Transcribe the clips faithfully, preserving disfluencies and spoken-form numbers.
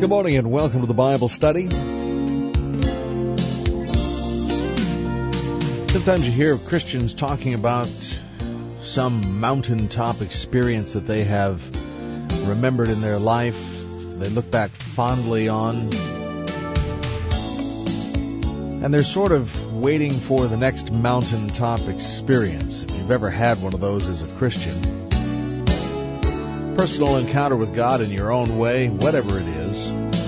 Good morning and welcome to the Bible study. Sometimes you hear of Christians talking about some mountaintop experience that they have remembered in their life, they look back fondly on, and they're sort of waiting for the next mountaintop experience. If you've ever had one of those as a Christian, personal encounter with God in your own way, whatever it is,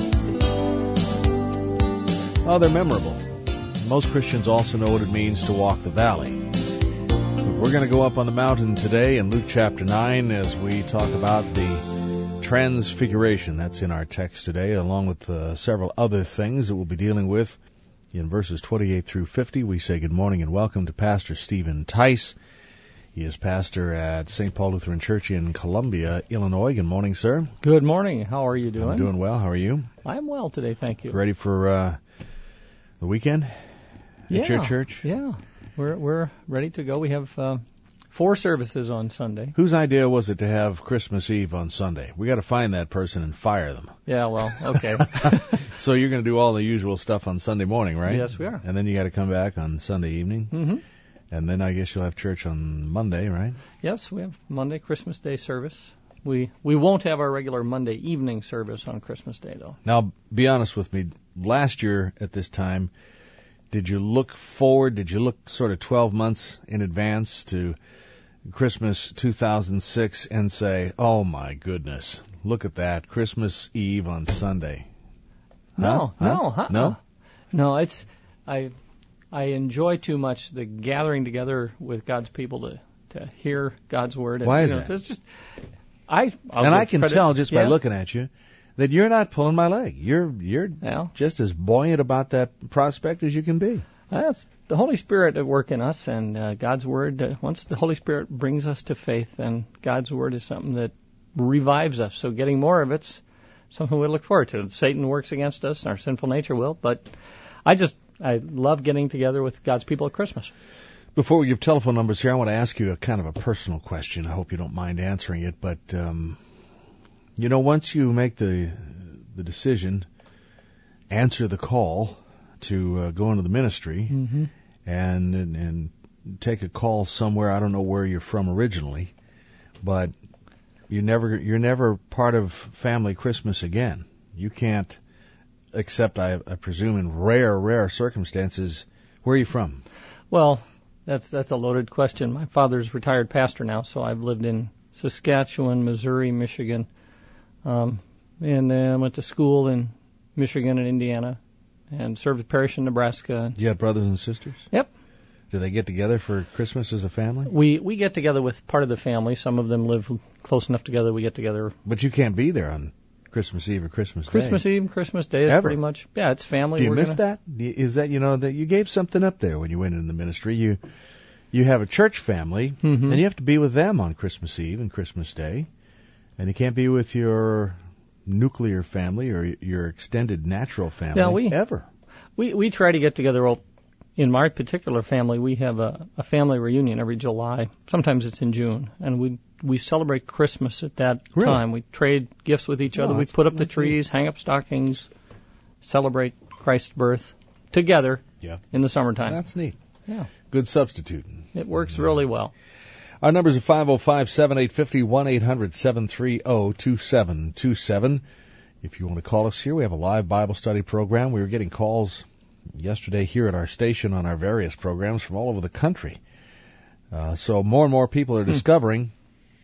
oh, they're memorable. Most Christians also know what it means to walk the valley. But we're going to go up on the mountain today in Luke chapter nine as we talk about the transfiguration. That's in our text today, along with uh, several other things that we'll be dealing with in verses twenty-eight through fifty. We say good morning and welcome to Pastor Stephen Tice. He is pastor at Saint Paul Lutheran Church in Columbia, Illinois. Good morning, sir. Good morning. How are you doing? I'm doing well. How are you? I'm well today, thank you. Ready for uh, the weekend yeah, at your church? Yeah, we're we're ready to go. We have uh, four services on Sunday. Whose idea was it to have Christmas Eve on Sunday? We got to find that person and fire them. Yeah, well, okay. So you're going to do all the usual stuff on Sunday morning, right? Yes, we are. And then you got to come back on Sunday evening. Mm-hmm. And then I guess you'll have church on Monday, right? Yes, we have Monday, Christmas Day service. We we won't have our regular Monday evening service on Christmas Day, though. Now, be honest with me. Last year at this time, did you look forward, did you look sort of twelve months in advance to Christmas two thousand six and say, oh, my goodness, look at that, Christmas Eve on Sunday? No, huh? no, huh? uh-uh. No? No, it's... I. I enjoy too much the gathering together with God's people to, to hear God's word. And, Why is you know, that? It's just, I, I'll and I can credit, tell just yeah. by looking at you that you're not pulling my leg. You're you're yeah. just as buoyant about that prospect as you can be. That's the Holy Spirit at work in us, and uh, God's word. Uh, once the Holy Spirit brings us to faith, then God's word is something that revives us. So getting more of it's something we look forward to. Satan works against us, and our sinful nature will, but I just I love getting together with God's people at Christmas. Before we give telephone numbers here, I want to ask you a kind of a personal question. I hope you don't mind answering it. But, um, you know, once you make the the decision, answer the call to uh, go into the ministry mm-hmm. and, and and take a call somewhere, I don't know where you're from originally, but you never you're never part of family Christmas again. You can't. Except, I, I presume, in rare, rare circumstances. Where are you from? Well, that's that's a loaded question. My father's retired pastor now, so I've lived in Saskatchewan, Missouri, Michigan, um, and then went to school in Michigan and Indiana, and served the parish in Nebraska. Do you have brothers and sisters? Yep. Do they get together for Christmas as a family? We we get together with part of the family. Some of them live close enough together. We get together. But you can't be there on Christmas Eve or Christmas Day. Christmas Eve, Christmas Day is Ever. pretty much, yeah, it's family. Do you We're miss gonna... that? Is that, you know, that you gave something up there when you went into the ministry? You you have a church family, mm-hmm. and you have to be with them on Christmas Eve and Christmas Day, and you can't be with your nuclear family or your extended natural family yeah, we, ever. We we try to get together. Well, in my particular family, we have a, a family reunion every July. Sometimes it's in June, and we we celebrate Christmas at that really? time. We trade gifts with each Oh, other. We put up the trees, neat. hang up stockings, celebrate Christ's birth together yeah. in the summertime. That's neat. Yeah. Good substitute. It works yeah. really well. Our numbers are five oh five, seven eight five oh, one eight hundred, seven three zero, two seven two seven. If you want to call us here, we have a live Bible study program. We were getting calls yesterday here at our station on our various programs from all over the country. Uh, so more and more people are discovering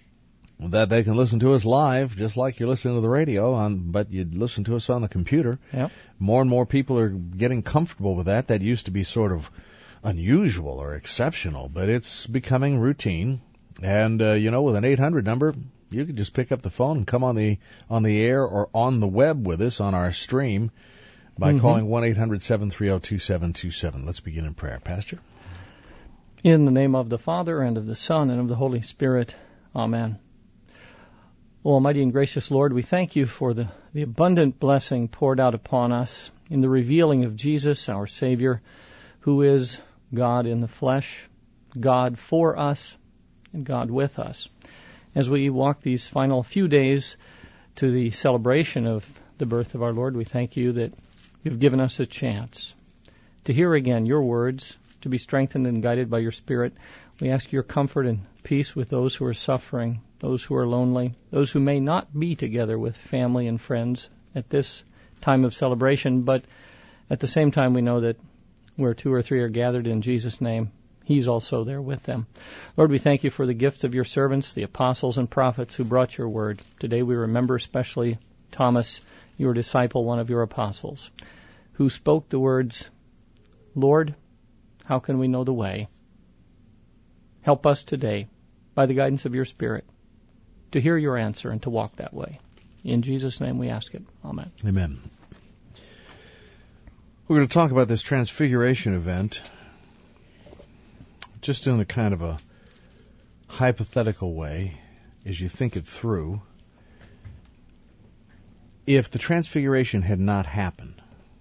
hmm. that they can listen to us live, just like you're listening to the radio, on, but you'd listen to us on the computer. Yep. More and more people are getting comfortable with that. That used to be sort of unusual or exceptional, but it's becoming routine. And, uh, you know, with an eight hundred number, you can just pick up the phone and come on the on the air or on the web with us on our stream by mm-hmm. calling one eight hundred, seven three zero, two seven two seven. Let's begin in prayer. Pastor? In the name of the Father, and of the Son, and of the Holy Spirit. Amen. O Almighty and gracious Lord, we thank you for the, the abundant blessing poured out upon us in the revealing of Jesus, our Savior, who is God in the flesh, God for us, and God with us. As we walk these final few days to the celebration of the birth of our Lord. We thank you that you've given us a chance to hear again your words, to be strengthened and guided by your Spirit. We ask your comfort and peace with those who are suffering, those who are lonely, those who may not be together with family and friends at this time of celebration, but at the same time we know that where two or three are gathered in Jesus' name, he's also there with them. Lord, we thank you for the gifts of your servants, the apostles and prophets who brought your word. Today we remember especially Thomas, your disciple, one of your apostles, who spoke the words, Lord, how can we know the way? Help us today, by the guidance of your Spirit, to hear your answer and to walk that way. In Jesus' name we ask it. Amen. Amen. We're going to talk about this transfiguration event just in a kind of a hypothetical way as you think it through. If the transfiguration had not happened,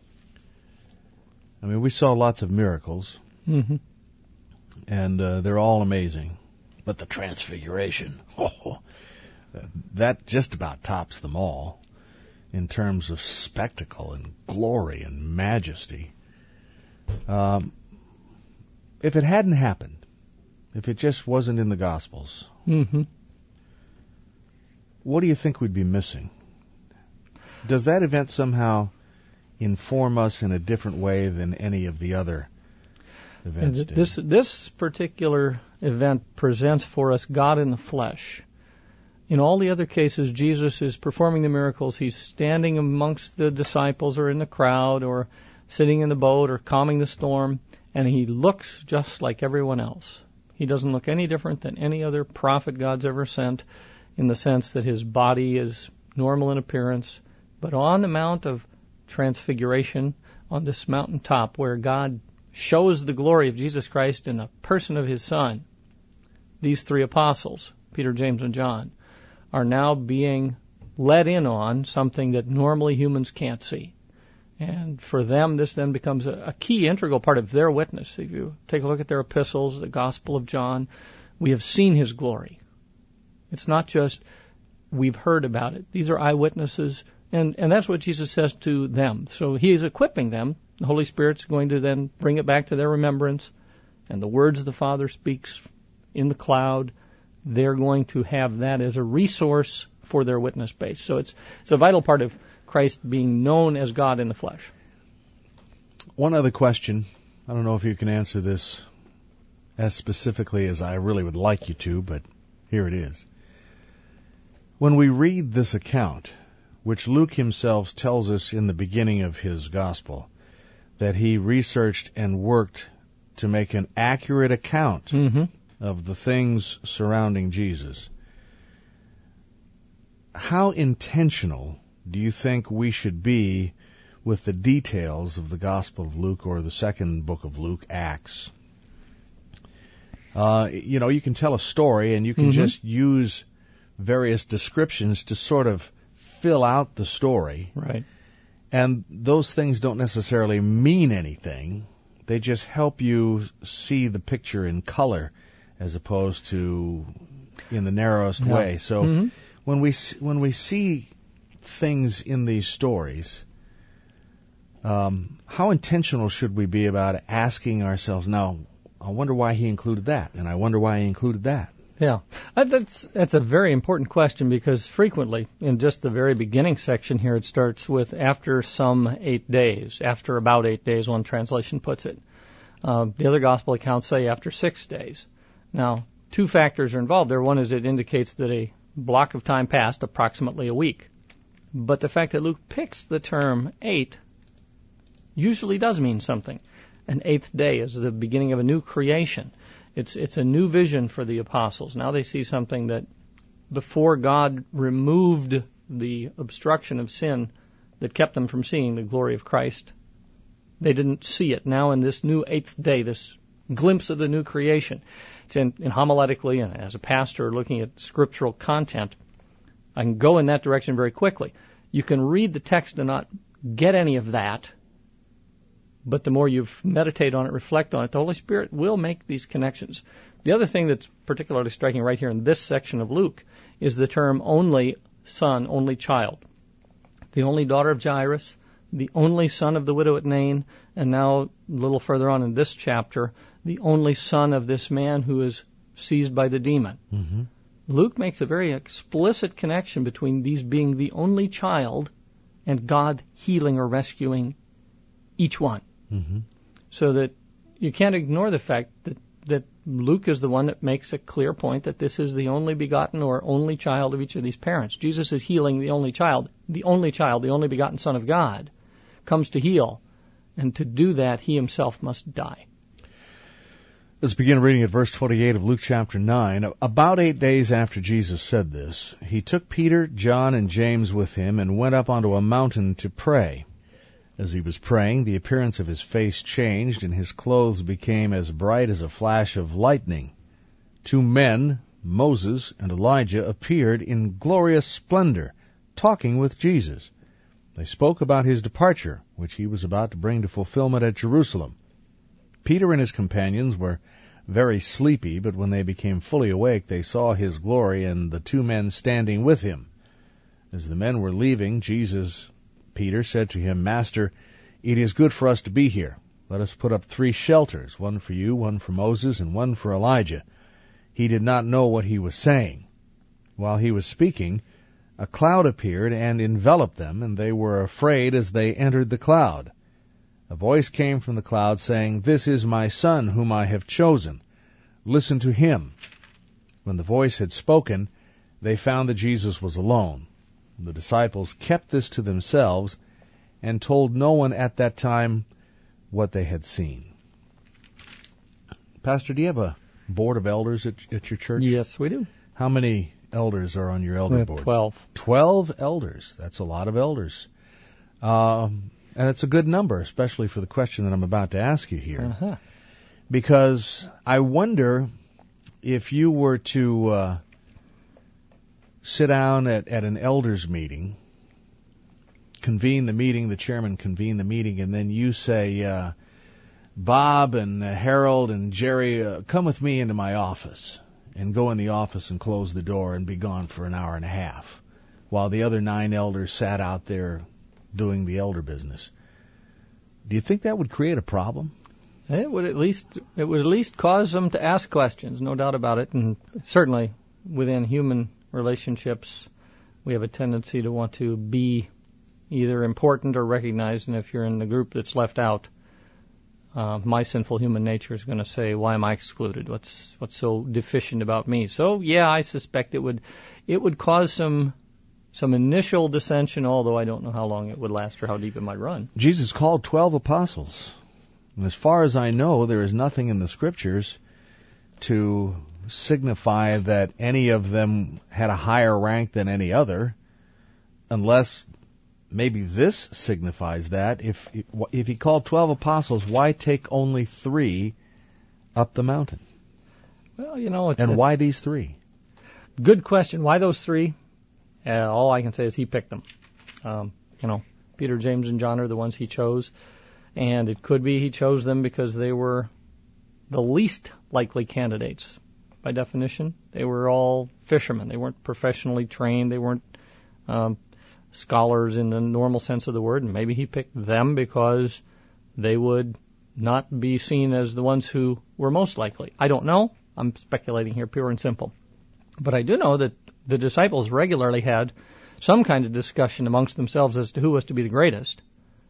I mean, we saw lots of miracles, mm-hmm. and uh, they're all amazing. But the transfiguration, oh, that just about tops them all in terms of spectacle and glory and majesty. Um, if it hadn't happened, if it just wasn't in the Gospels, mm-hmm. what do you think we'd be missing? Does that event somehow inform us in a different way than any of the other events did? This, this particular event presents for us God in the flesh. In all the other cases, Jesus is performing the miracles. He's standing amongst the disciples or in the crowd or sitting in the boat or calming the storm, and he looks just like everyone else. He doesn't look any different than any other prophet God's ever sent in the sense that his body is normal in appearance. But on the Mount of Transfiguration, on this mountaintop where God shows the glory of Jesus Christ in the person of his Son, these three apostles, Peter, James, and John, are now being let in on something that normally humans can't see. And for them, this then becomes a, a key integral part of their witness. If you take a look at their epistles, the Gospel of John, we have seen his glory. It's not just we've heard about it. These are eyewitnesses, and, and that's what Jesus says to them. So he is equipping them. The Holy Spirit's going to then bring it back to their remembrance, and the words the Father speaks in the cloud, they're going to have that as a resource for their witness base. So it's it's a vital part of Christ being known as God in the flesh. One other question. I don't know if you can answer this as specifically as I really would like you to, but here it is. When we read this account, which Luke himself tells us in the beginning of his gospel, that he researched and worked to make an accurate account mm-hmm. of the things surrounding Jesus, how intentional do you think we should be with the details of the Gospel of Luke or the second book of Luke, Acts? Uh, you know, you can tell a story and you can mm-hmm. just use various descriptions to sort of fill out the story. Right. And those things don't necessarily mean anything. They just help you see the picture in color as opposed to in the narrowest yeah. way. So mm-hmm. when we when we see things in these stories, um, how intentional should we be about asking ourselves, now, I wonder why he included that, and I wonder why he included that? Yeah, that's that's a very important question, because frequently, in just the very beginning section here, it starts with after some eight days, after about eight days, one translation puts it. Uh, the other gospel accounts say after six days. Now, two factors are involved there. One is it indicates that a block of time passed, approximately a week. But the fact that Luke picks the term eight usually does mean something. An eighth day is the beginning of a new creation. It's it's a new vision for the apostles. Now they see something that before God removed the obstruction of sin that kept them from seeing the glory of Christ, they didn't see it. Now in this new eighth day, this glimpse of the new creation, it's in, in homiletically and as a pastor looking at scriptural content, I can go in that direction very quickly. You can read the text and not get any of that, but the more you meditate on it, reflect on it, the Holy Spirit will make these connections. The other thing that's particularly striking right here in this section of Luke is the term only son, only child. the only daughter of Jairus, the only son of the widow at Nain, and now a little further on in this chapter, the only son of this man who is seized by the demon. Mm-hmm. Luke makes a very explicit connection between these being the only child and God healing or rescuing each one. Mm-hmm. So that you can't ignore the fact that, that Luke is the one that makes a clear point that this is the only begotten or only child of each of these parents. Jesus is healing the only child. The only child, the only begotten Son of God, comes to heal. And to do that, he himself must die. Let's begin reading at verse twenty-eight of Luke chapter nine. About eight days after Jesus said this, he took Peter, John, and James with him and went up onto a mountain to pray. As he was praying, the appearance of his face changed, and his clothes became as bright as a flash of lightning. Two men, Moses and Elijah, appeared in glorious splendor, talking with Jesus. They spoke about his departure, which he was about to bring to fulfillment at Jerusalem. Peter and his companions were very sleepy, but when they became fully awake, they saw his glory and the two men standing with him. As the men were leaving, Jesus, Peter, said to him, "Master, it is good for us to be here. Let us put up three shelters, one for you, one for Moses, and one for Elijah." He did not know what he was saying. While he was speaking, a cloud appeared and enveloped them, and they were afraid as they entered the cloud. A voice came from the cloud saying, "This is my Son, whom I have chosen. Listen to him." When the voice had spoken, they found that Jesus was alone. The disciples kept this to themselves and told no one at that time what they had seen. Pastor, do you have a board of elders at, at your church? Yes, we do. How many elders are on your elder We have board? twelve. Twelve elders. That's a lot of elders. Um, and it's a good number, especially for the question that I'm about to ask you here. Uh-huh. Because I wonder if you were to uh, sit down at, at an elders meeting, convene the meeting, the chairman convene the meeting, and then you say, uh, Bob and uh, Harold and Jerry, uh, come with me into my office, and go in the office and close the door and be gone for an hour and a half, while the other nine elders sat out there doing the elder business. Do you think that would create a problem? It would at least it would at least cause them to ask questions, no doubt about it. And certainly within human relationships, we have a tendency to want to be either important or recognized. And if you're in the group that's left out, uh, my sinful human nature is going to say, "Why am I excluded? What's what's so deficient about me?" So yeah, I suspect it would it would cause some some initial dissension, although I don't know how long it would last or how deep it might run. Jesus called twelve apostles. And as far as I know, there is nothing in the Scriptures to signify that any of them had a higher rank than any other, unless maybe this signifies that. If if he called twelve apostles, why take only three up the mountain? Well, you know, it's and a why these three? Good question. Why those three? Uh, all I can say is he picked them. Um, you know, Peter, James, and John are the ones he chose. And it could be he chose them because they were the least likely candidates. By definition, they were all fishermen. They weren't professionally trained. They weren't um, scholars in the normal sense of the word. And maybe he picked them because they would not be seen as the ones who were most likely. I don't know. I'm speculating here, pure and simple. But I do know that the disciples regularly had some kind of discussion amongst themselves as to who was to be the greatest.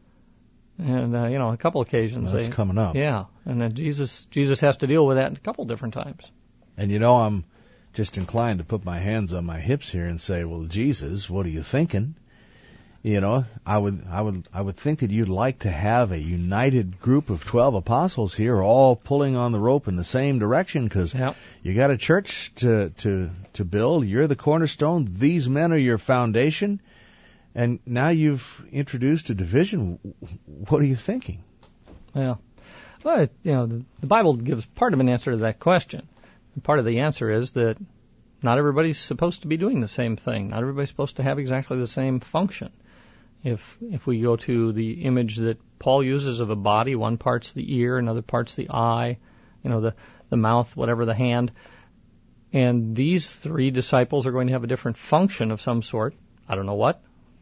And, uh, you know, a couple occasions. Well, that's they, coming up. Yeah. And then Jesus Jesus has to deal with that a couple different times. And, you know, I'm just inclined to put my hands on my hips here and say, well, Jesus, what are you thinking? You know, I would I would, I would think that you'd like to have a united group of twelve apostles here all pulling on the rope in the same direction, because yep. you got a church to, to, to build. You're the cornerstone. These men are your foundation. And now you've introduced a division. What are you thinking? Well, well, you know, the, the Bible gives part of an answer to that question. And part of the answer is that not everybody's supposed to be doing the same thing. Not everybody's supposed to have exactly the same function. If if we go to the image that Paul uses of a body, one part's the ear, another part's the eye, you know, the, the mouth, whatever, the hand. And these three disciples are going to have a different function of some sort. I don't know what.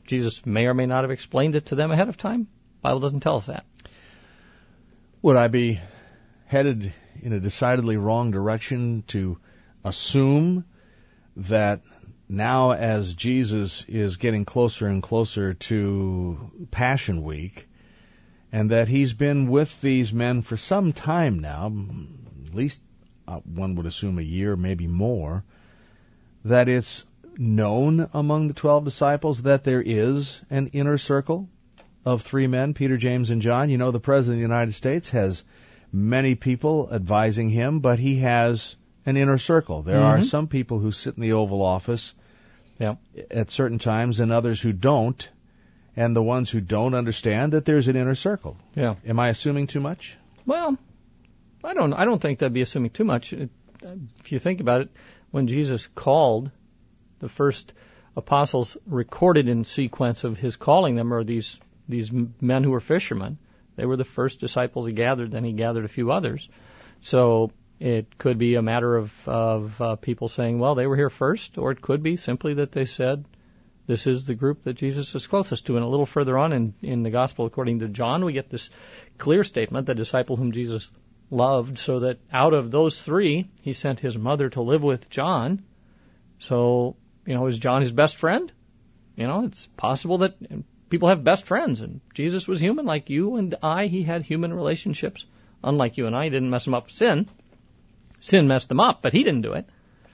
Jesus may or may not have explained it to them ahead of time. The Bible doesn't tell us that. Would I be headed in a decidedly wrong direction to assume that now as Jesus is getting closer and closer to Passion Week, and that he's been with these men for some time now, at least uh, one would assume a year, maybe more, that it's known among the twelve disciples that there is an inner circle of three men, Peter, James, and John? You know, the President of the United States has many people advising him, but he has an inner circle. There mm-hmm. are some people who sit in the Oval Office yeah. at certain times and others who don't, and the ones who don't understand that there's an inner circle. Yeah. Am I assuming too much? Well, I don't I don't think that'd be assuming too much. It, if you think about it, when Jesus called, the first apostles recorded in sequence of his calling them are these these men who were fishermen. They were the first disciples he gathered, then he gathered a few others. So it could be a matter of, of uh, people saying, well, they were here first, or it could be simply that they said, this is the group that Jesus is closest to. And a little further on in, in the Gospel according to John, we get this clear statement, the disciple whom Jesus loved, so that out of those three, he sent his mother to live with John. So, you know, is John his best friend? You know, it's possible that people have best friends, and Jesus was human like you and I. He had human relationships. Unlike you and I, he didn't mess them up with sin. Sin messed them up, but he didn't do it.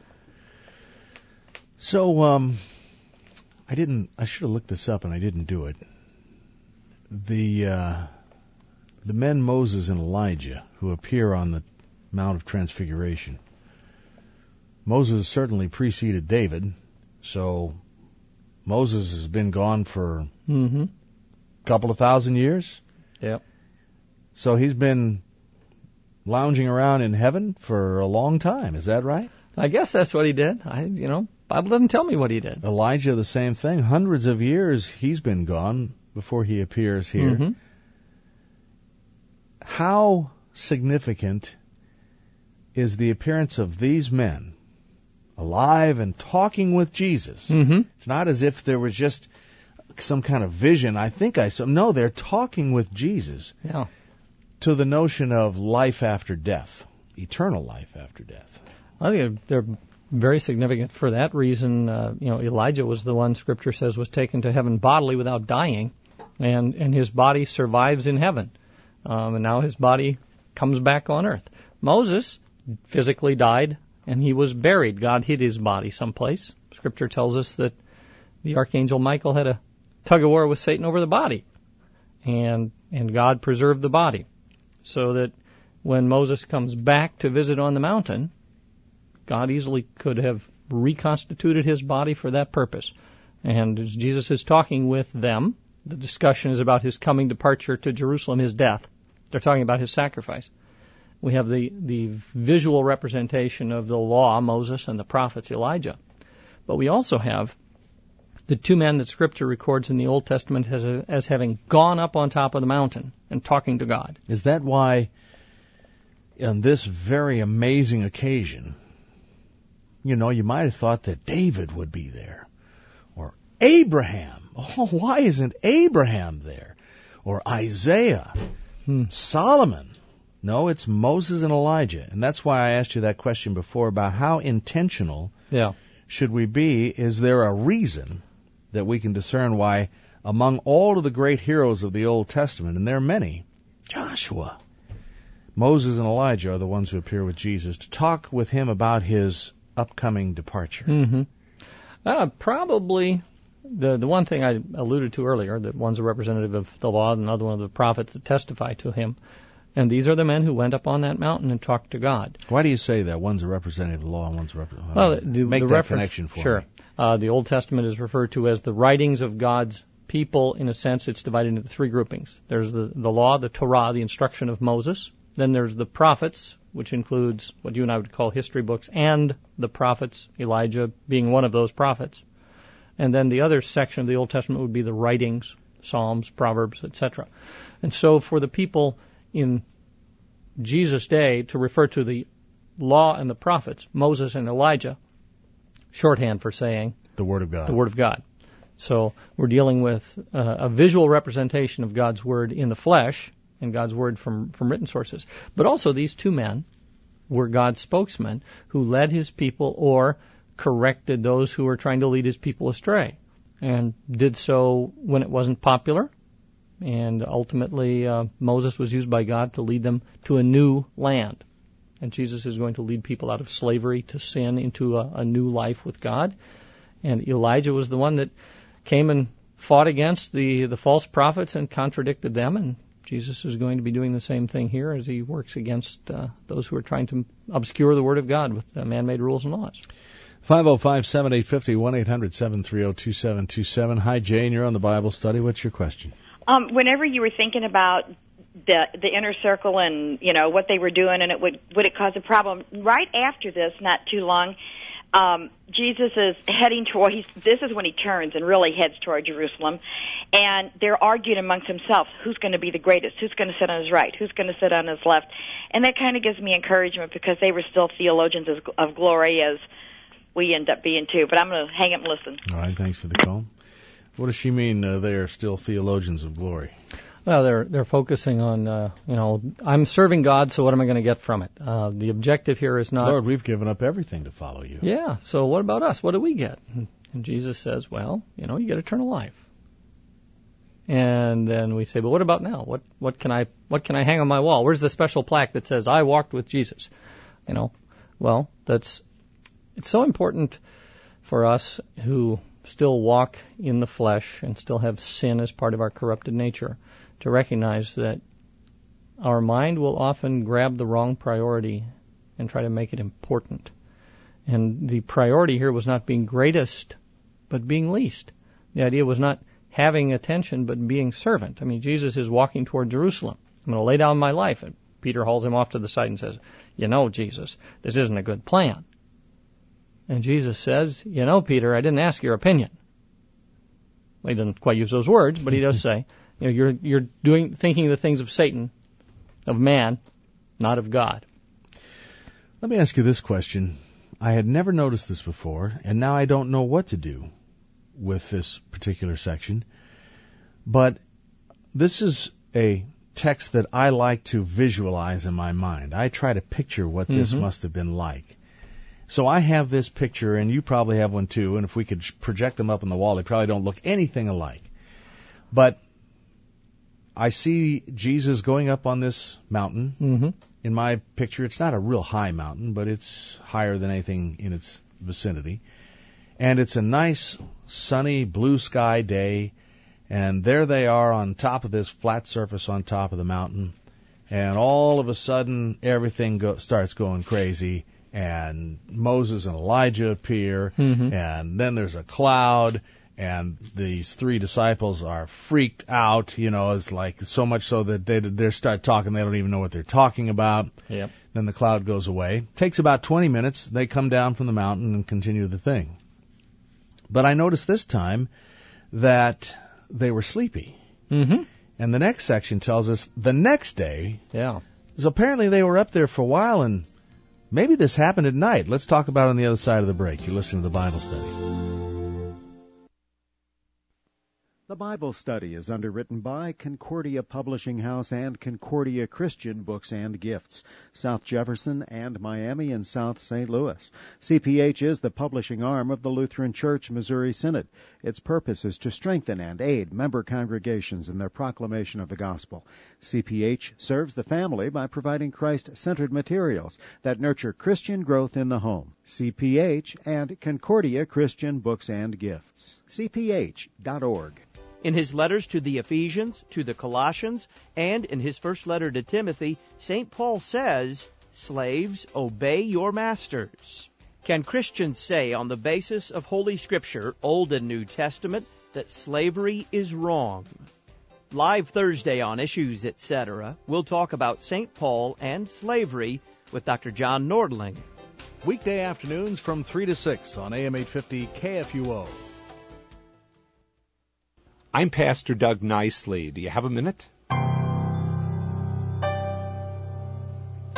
So, um... I didn't. I should have looked this up, and I didn't do it. The uh, the men Moses and Elijah who appear on the Mount of Transfiguration. Moses certainly preceded David, so Moses has been gone for mm-hmm. a couple of thousand years. Yep. So he's been lounging around in heaven for a long time. Is that right? I guess that's what he did. I, you know. Bible doesn't tell me what he did. Elijah, the same thing. Hundreds of years he's been gone before he appears here. Mm-hmm. How significant is the appearance of these men alive and talking with Jesus? Mm-hmm. It's not as if there was just some kind of vision. I think I saw. No, they're talking with Jesus. Yeah. To the notion of life after death, eternal life after death. I think they're very significant for that reason. Uh, you know, Elijah was the one Scripture says was taken to heaven bodily without dying, and and his body survives in heaven, um, and now his body comes back on earth. Moses physically died, and he was buried. God hid his body someplace. Scripture tells us that the archangel Michael had a tug of war with Satan over the body, and and God preserved the body, so that when Moses comes back to visit on the mountain, God easily could have reconstituted his body for that purpose. And as Jesus is talking with them, the discussion is about his coming departure to Jerusalem, his death. They're talking about his sacrifice. We have the, the visual representation of the law, Moses, and the prophets, Elijah. But we also have the two men that Scripture records in the Old Testament as, a, as having gone up on top of the mountain and talking to God. Is that why, on this very amazing occasion, you know, you might have thought that David would be there, or Abraham. Oh, why isn't Abraham there? Or Isaiah, hmm. Solomon. No, it's Moses and Elijah. And that's why I asked you that question before about how intentional yeah. should we be. Is there a reason that we can discern why among all of the great heroes of the Old Testament, and there are many, Joshua, Moses and Elijah are the ones who appear with Jesus to talk with him about his upcoming departure? Mm-hmm. Uh, probably the the one thing I alluded to earlier, that one's a representative of the law and another one of the prophets that testify to him. And these are the men who went up on that mountain and talked to God. Why do you say that? One's a representative of the law and one's a representative. Well, the, Make the that reference, connection for sure. me. Uh, the Old Testament is referred to as the writings of God's people. In a sense, it's divided into three groupings. There's the, the law, the Torah, the instruction of Moses. Then there's the prophets, which includes what you and I would call history books, and the prophets, Elijah being one of those prophets. And then the other section of the Old Testament would be the writings, Psalms, Proverbs, et cetera. And so for the people in Jesus' day to refer to the law and the prophets, Moses and Elijah, shorthand for saying the Word of God. The Word of God. So we're dealing with uh, a visual representation of God's Word in the flesh and God's Word from, from written sources. But also these two men were God's spokesmen who led his people or corrected those who were trying to lead his people astray, and did so when it wasn't popular. And ultimately, uh, Moses was used by God to lead them to a new land. And Jesus is going to lead people out of slavery to sin into a, a new life with God. And Elijah was the one that came and fought against the, the false prophets and contradicted them. And Jesus is going to be doing the same thing here as he works against uh, those who are trying to obscure the Word of God with uh, man-made rules and laws. five oh five, seven eight five oh, one eight hundred, seven three oh, two seven two seven. Hi, Jane. You're on the Bible study. What's your question? Um, whenever you were thinking about the the inner circle and, you know, what they were doing and it would would it cause a problem, right after this, not too long, um, Jesus is heading toward, he's, this is when he turns and really heads toward Jerusalem, and they're arguing amongst themselves, who's going to be the greatest, who's going to sit on his right, who's going to sit on his left. And that kind of gives me encouragement because they were still theologians of, of glory as we end up being too. But I'm going to hang up and listen. All right, thanks for the call. What does she mean uh, they are still theologians of glory? Well, they're they're focusing on, uh, you know, I'm serving God, so what am I going to get from it? Uh, the objective here is not... Lord, we've given up everything to follow you. Yeah, so what about us? What do we get? And Jesus says, well, you know, you get eternal life. And then we say, but what about now? What what can I what can I hang on my wall? Where's the special plaque that says, I walked with Jesus? You know, well, that's... It's so important for us who still walk in the flesh and still have sin as part of our corrupted nature to recognize that our mind will often grab the wrong priority and try to make it important. And the priority here was not being greatest, but being least. The idea was not having attention, but being servant. I mean, Jesus is walking toward Jerusalem. I'm going to lay down my life. And Peter hauls him off to the side and says, you know, Jesus, this isn't a good plan. And Jesus says, you know, Peter, I didn't ask your opinion. Well, he doesn't quite use those words, but he does say, you know, you're you're doing thinking the things of Satan, of man, not of God. Let me ask you this question. I had never noticed this before, and now I don't know what to do with this particular section. But this is a text that I like to visualize in my mind. I try to picture what this mm-hmm. must have been like. So I have this picture, and you probably have one too, and if we could project them up on the wall, they probably don't look anything alike. But I see Jesus going up on this mountain. Mm-hmm. In my picture, it's not a real high mountain, but it's higher than anything in its vicinity. And it's a nice, sunny, blue sky day, and there they are on top of this flat surface on top of the mountain, and all of a sudden, everything go- starts going crazy. And Moses and Elijah appear, mm-hmm. and then there's a cloud, and these three disciples are freaked out, you know, it's like so much so that they they start talking, they don't even know what they're talking about. Yep. Then the cloud goes away. Takes about twenty minutes, they come down from the mountain and continue the thing. But I noticed this time that they were sleepy. Mm-hmm. And the next section tells us the next day, yeah, is apparently they were up there for a while, and maybe this happened at night. Let's talk about it on the other side of the break. You listen to the Bible Study. The Bible Study is underwritten by Concordia Publishing House and Concordia Christian Books and Gifts, South Jefferson and Miami and South Saint Louis. C P H is the publishing arm of the Lutheran Church Missouri Synod. Its purpose is to strengthen and aid member congregations in their proclamation of the gospel. C P H serves the family by providing Christ-centered materials that nurture Christian growth in the home. C P H and Concordia Christian Books and Gifts. C P H dot org. In his letters to the Ephesians, to the Colossians, and in his first letter to Timothy, Saint Paul says, "Slaves, obey your masters." Can Christians say on the basis of Holy Scripture, Old and New Testament, that slavery is wrong? Live Thursday on Issues, et cetera, we'll talk about Saint Paul and slavery with Doctor John Nordling. Weekday afternoons from three to six on A M eight fifty K F U O. I'm Pastor Doug Nicely. Do you have a minute?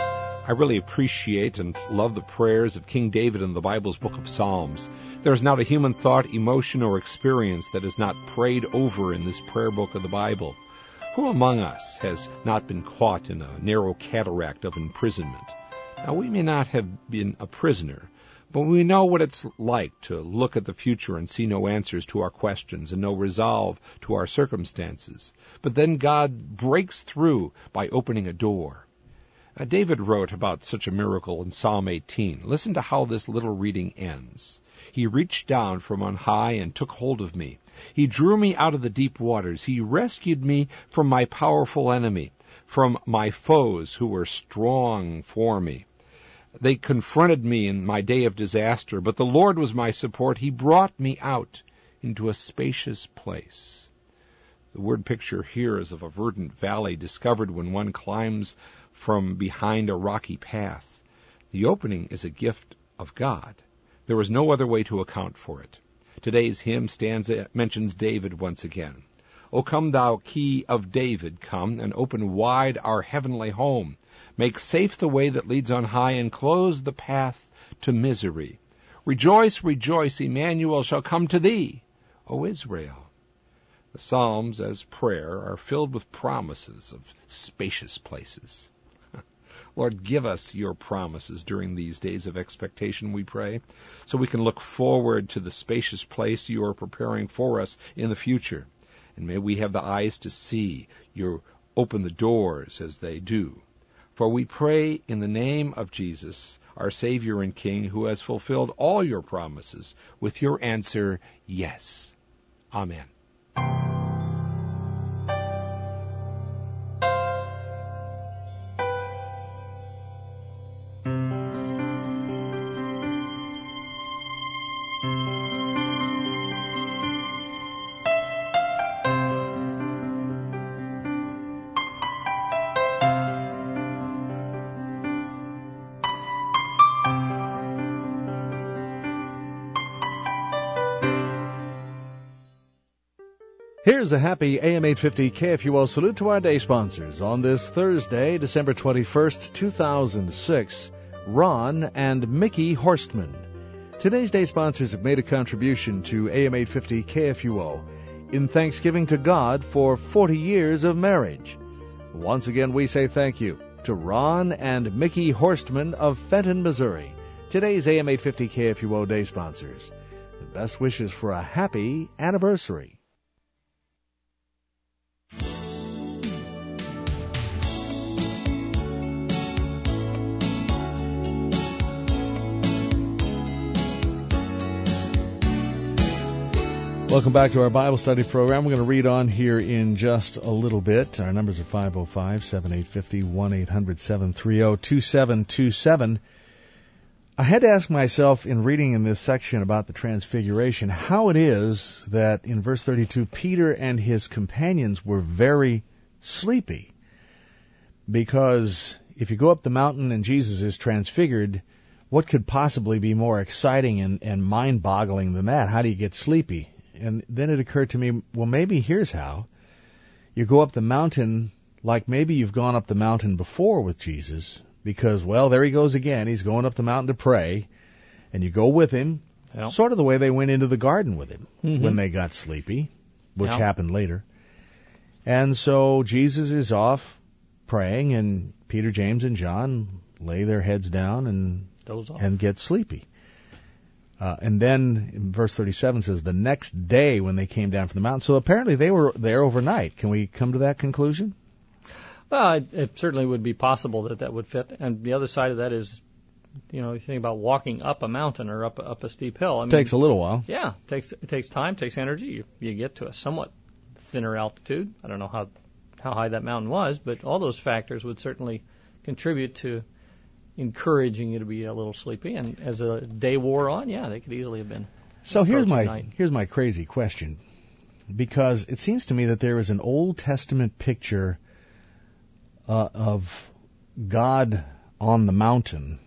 I really appreciate and love the prayers of King David in the Bible's book of Psalms. There is not a human thought, emotion, or experience that is not prayed over in this prayer book of the Bible. Who among us has not been caught in a narrow cataract of imprisonment? Now, we may not have been a prisoner, but we know what it's like to look at the future and see no answers to our questions and no resolve to our circumstances. But then God breaks through by opening a door. Uh, David wrote about such a miracle in Psalm eighteen. Listen to how this little reading ends. He reached down from on high and took hold of me. He drew me out of the deep waters. He rescued me from my powerful enemy, from my foes who were strong for me. They confronted me in my day of disaster, but the Lord was my support. He brought me out into a spacious place. The word picture here is of a verdant valley discovered when one climbs from behind a rocky path. The opening is a gift of God. There is no other way to account for it. Today's hymn stanza mentions David once again. O come thou key of David, come, and open wide our heavenly home. Make safe the way that leads on high, and close the path to misery. Rejoice, rejoice, Emmanuel shall come to thee, O Israel. The Psalms, as prayer, are filled with promises of spacious places. Lord, give us your promises during these days of expectation, we pray, so we can look forward to the spacious place you are preparing for us in the future. And may we have the eyes to see you open the doors as they do. For we pray in the name of Jesus, our Savior and King, who has fulfilled all your promises with your answer, yes. Amen. Here's a happy A M eight fifty K F U O salute to our day sponsors. On this Thursday, December twenty-first, two thousand six, Ron and Mickey Horstman. Today's day sponsors have made a contribution to A M eight fifty K F U O in thanksgiving to God for forty years of marriage. Once again, we say thank you to Ron and Mickey Horstman of Fenton, Missouri, today's A M eight fifty K F U O day sponsors. And best wishes for a happy anniversary. Welcome back to our Bible study program. We're going to read on here in just a little bit. Our numbers are five oh five, seven eight five oh, one eight hundred, seven three zero, two seven two seven. I had to ask myself in reading in this section about the Transfiguration how it is that in verse thirty-two, Peter and his companions were very sleepy. Because if you go up the mountain and Jesus is transfigured, what could possibly be more exciting and, and mind-boggling than that? How do you get sleepy? And then it occurred to me, well, maybe here's how. You go up the mountain like maybe you've gone up the mountain before with Jesus, because, well, there he goes again. He's going up the mountain to pray, and you go with him, yep. Sort of the way they went into the garden with him mm-hmm. when they got sleepy, which yep. happened later. And so Jesus is off praying, and Peter, James, and John lay their heads down and and get sleepy. Uh, and then in verse thirty-seven says, the next day when they came down from the mountain. So apparently they were there overnight. Can we come to that conclusion? Well, it, it certainly would be possible that that would fit. And the other side of that is, you know, you think about walking up a mountain or up up a steep hill. I mean, takes a little while. Yeah, it takes it takes time, takes energy. You, you get to a somewhat thinner altitude. I don't know how how high that mountain was, but all those factors would certainly contribute to encouraging you to be a little sleepy. And as the day wore on, yeah, they could easily have been. So here's my night. here's my crazy question, because it seems to me that there is an Old Testament picture uh, of God on the mountain,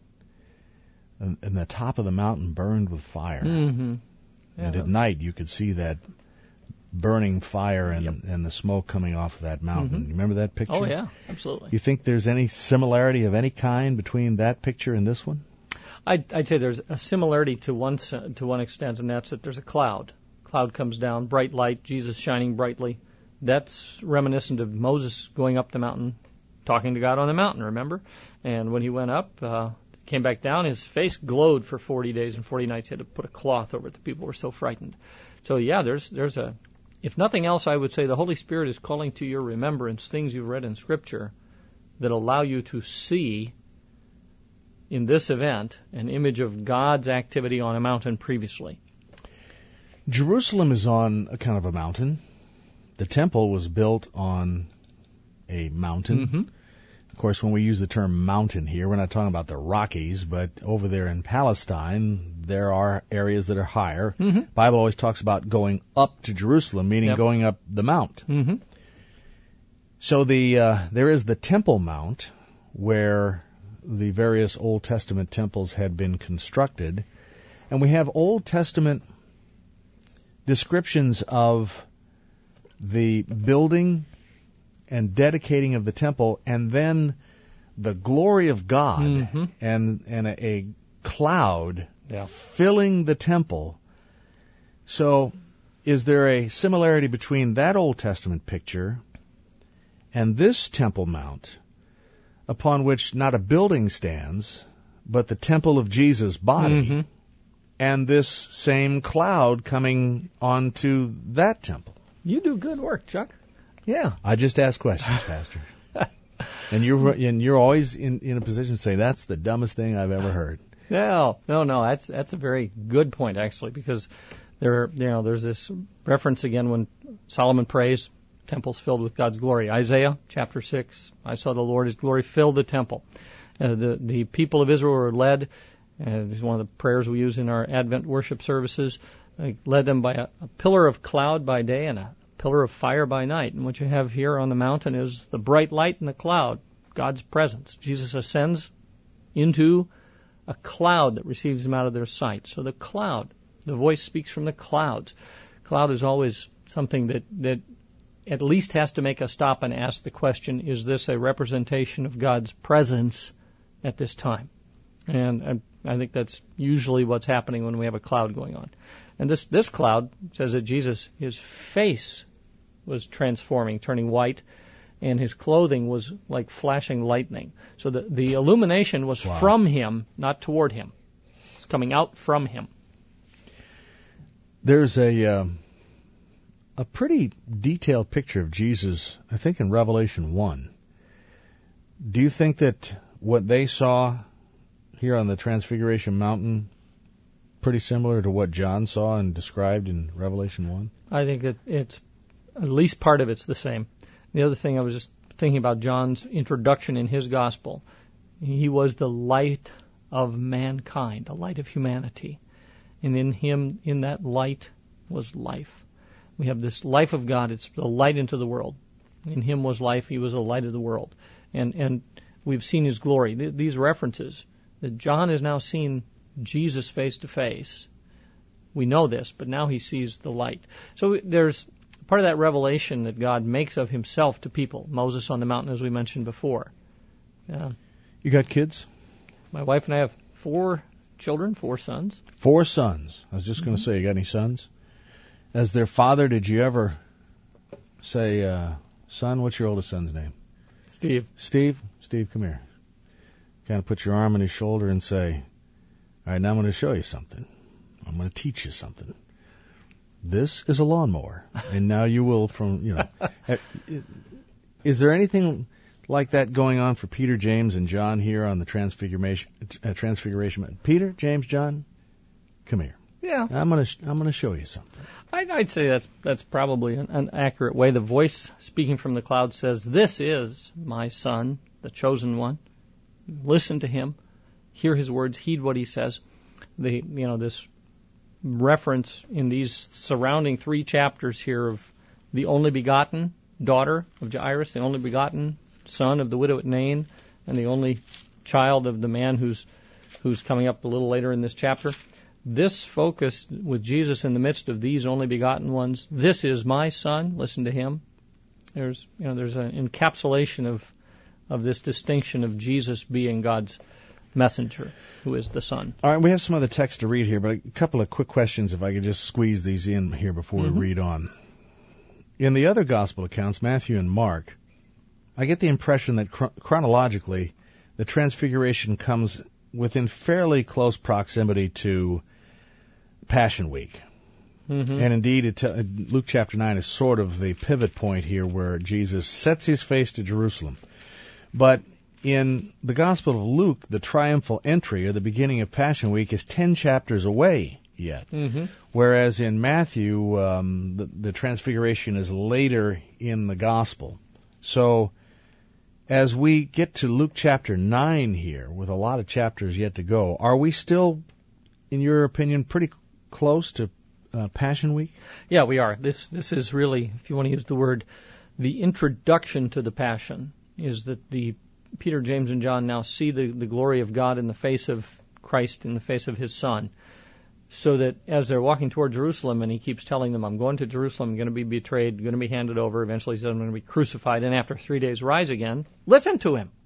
and, and the top of the mountain burned with fire, mm-hmm. yeah, and at night you could see that burning fire and, Yep. and the smoke coming off of that mountain. Mhm. You remember that picture? Oh, yeah, absolutely. You think there's any similarity of any kind between that picture and this one? I'd, I'd say there's a similarity to one se- to one extent, and that's that there's a cloud. Cloud comes down, bright light, Jesus shining brightly. That's reminiscent of Moses going up the mountain, talking to God on the mountain, remember? And when he went up, uh, came back down, his face glowed for forty days and forty nights. He had to put a cloth over it. The people were so frightened. So, yeah, there's there's a, if nothing else, I would say the Holy Spirit is calling to your remembrance things you've read in Scripture that allow you to see in this event an image of God's activity on a mountain previously. Jerusalem is on a kind of a mountain. The temple was built on a mountain. Mm-hmm. Of course, when we use the term mountain here, we're not talking about the Rockies, but over there in Palestine, there are areas that are higher. Mm-hmm. Bible always talks about going up to Jerusalem, meaning Yep. going up the mount. Mm-hmm. So the uh, there is the Temple Mount, where the various Old Testament temples had been constructed, and we have Old Testament descriptions of the building and dedicating of the temple, and then the glory of God Mm-hmm. and and a, a cloud Yeah. filling the temple. So, is there a similarity between that Old Testament picture and this Temple Mount, upon which not a building stands, but the temple of Jesus' body, Mm-hmm. and this same cloud coming onto that temple? You do good work, Chuck. Yeah. I just ask questions, Pastor. And you're and you're always in, in a position to say that's the dumbest thing I've ever heard. No, no, no. That's that's a very good point actually, because there, you know, there's this reference again when Solomon prays, temples filled with God's glory. Isaiah chapter six, I saw the Lord, His glory filled the temple. Uh, the the people of Israel were led. Uh, this is one of the prayers we use in our Advent worship services. Uh, led them by a, a pillar of cloud by day and a pillar of fire by night. And what you have here on the mountain is the bright light and the cloud, God's presence. Jesus ascends into a cloud that receives him out of their sight. So the cloud, the voice speaks from the clouds. Cloud is always something that, that at least has to make us stop and ask the question, is this a representation of God's presence at this time? And, and I think that's usually what's happening when we have a cloud going on. And this, this cloud says that Jesus, his face was transforming, turning white, and his clothing was like flashing lightning. So the, the illumination was Wow. from him, not toward him. It's coming out from him. There's a uh, a pretty detailed picture of Jesus, I think, in Revelation one. Do you think that what they saw here on the Transfiguration Mountain pretty similar to what John saw and described in Revelation one? I think that it's, at least part of it's the same. The other thing I was just thinking about John's introduction in his gospel. He was the light of mankind, the light of humanity. And in him, in that light, was life. We have this life of God. It's the light into the world. In him was life. He was the light of the world. And and we've seen his glory. Th- these references, that John has now seen Jesus face to face. We know this, but now he sees the light. So there's part of that revelation that God makes of himself to people. Moses on the mountain, as we mentioned before. Uh, You got kids? my wife and I have four children, four sons. Four sons. I was just going to say, you got any sons? As their father, did you ever say, uh, son, what's your oldest son's name? Steve. Steve? Steve, come here. Kind of put your arm on his shoulder and say, all right, now I'm going to show you something. I'm going to teach you something. This is a lawnmower, and now you will from, you know. Is there anything like that going on for Peter, James, and John here on the Transfiguration? Uh, Transfiguration? Peter, James, John, come here. Yeah, I'm going to I'm going to show you something. I'd, I'd say that's that's probably an, an accurate way. The voice speaking from the cloud says, "This is my son, the chosen one. Listen to him, hear his words, heed what he says." The you know this reference in these surrounding three chapters here of the only begotten daughter of Jairus, the only begotten son of the widow at Nain, and the only child of the man who's who's coming up a little later in this chapter. this focus with Jesus in the midst of these only begotten ones, this is my son, listen to him. There's, you know, there's an encapsulation of, of this distinction of Jesus being God's messenger, who is the Son. All right, we have some other text to read here, but a couple of quick questions if I could just squeeze these in here before mm-hmm. we read on. In the other gospel accounts, Matthew and Mark, I get the impression that chron- chronologically, the transfiguration comes within fairly close proximity to Passion Week. Mm-hmm. And indeed, it t- Luke chapter nine is sort of the pivot point here where Jesus sets his face to Jerusalem. But in the Gospel of Luke, the triumphal entry, or the beginning of Passion Week, is ten chapters away yet. Mm-hmm. Whereas in Matthew, um, the, the transfiguration is later in the Gospel. So as we get to Luke chapter nine here, with a lot of chapters yet to go, are we still, in your opinion, pretty close to uh, Passion Week? Yeah, we are. This this is really, if you want to use the word, the introduction to the Passion, is that the Peter, James, and John now see the, the glory of God in the face of Christ, in the face of his Son, so that as they're walking toward Jerusalem, and he keeps telling them, I'm going to Jerusalem, I'm going to be betrayed, going to be handed over, eventually he says I'm going to be crucified, and after three days rise again, listen to him.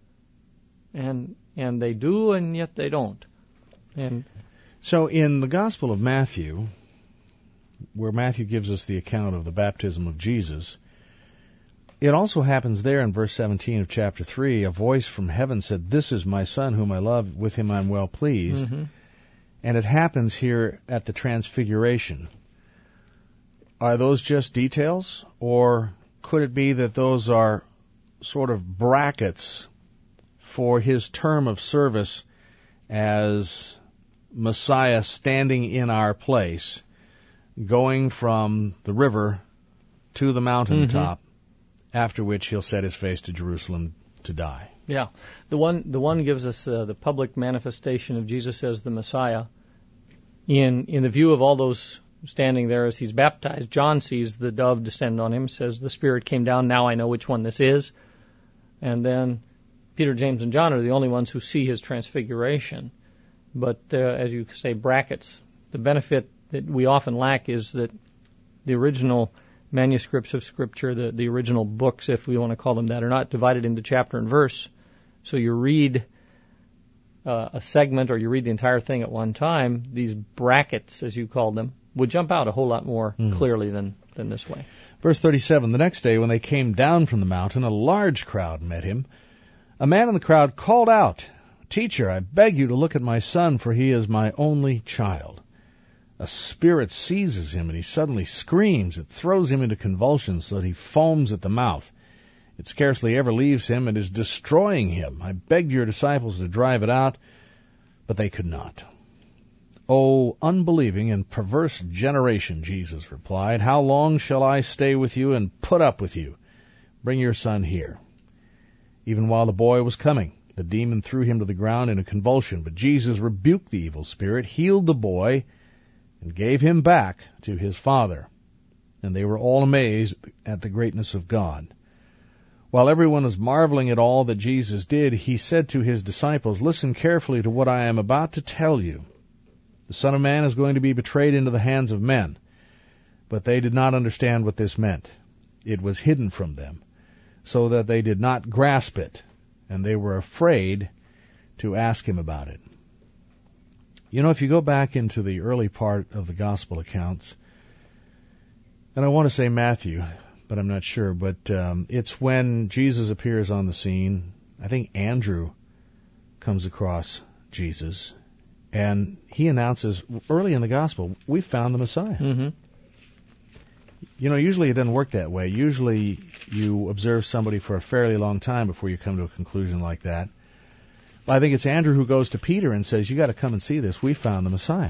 And and they do, and yet they don't. And so in the Gospel of Matthew, where Matthew gives us the account of the baptism of Jesus, it also happens there in verse seventeen of chapter three, a voice from heaven said, this is my Son whom I love, with him I'm well pleased. Mm-hmm. And it happens here at the Transfiguration. Are those just details, or could it be that those are sort of brackets for his term of service as Messiah standing in our place, going from the river to the mountaintop, mm-hmm. after which he'll set his face to Jerusalem to die? Yeah. The one the one gives us uh, the public manifestation of Jesus as the Messiah. In in the view of all those standing there as he's baptized, John sees the dove descend on him, says, the Spirit came down, now I know which one this is. And then Peter, James, and John are the only ones who see his transfiguration. But uh, as you say, brackets. The benefit that we often lack is that the original manuscripts of Scripture, the, the original books, if we want to call them that, are not divided into chapter and verse. So you read uh, a segment or you read the entire thing at one time. These brackets, as you called them, would jump out a whole lot more mm. clearly than, than this way. Verse thirty-seven, the next day when they came down from the mountain, a large crowd met him. A man in the crowd called out, Teacher, I beg you to look at my son, for he is my only child. A spirit seizes him, and he suddenly screams. It throws him into convulsions so that he foams at the mouth. It scarcely ever leaves him and is destroying him. I begged your disciples to drive it out, but they could not. O unbelieving and perverse generation, Jesus replied, how long shall I stay with you and put up with you? Bring your son here. Even while the boy was coming, the demon threw him to the ground in a convulsion, but Jesus rebuked the evil spirit, healed the boy, and gave him back to his father. And they were all amazed at the greatness of God. While everyone was marveling at all that Jesus did, he said to his disciples, Listen carefully to what I am about to tell you. The Son of Man is going to be betrayed into the hands of men. But they did not understand what this meant. It was hidden from them, so that they did not grasp it, and they were afraid to ask him about it. You know, if you go back into the early part of the gospel accounts, and I want to say Matthew, but I'm not sure, but um, it's when Jesus appears on the scene. I think Andrew comes across Jesus, and he announces early in the gospel, we found the Messiah. Mm-hmm. You know, usually it doesn't work that way. Usually you observe somebody for a fairly long time before you come to a conclusion like that. But I think it's Andrew who goes to Peter and says, you got to come and see this. We found the Messiah.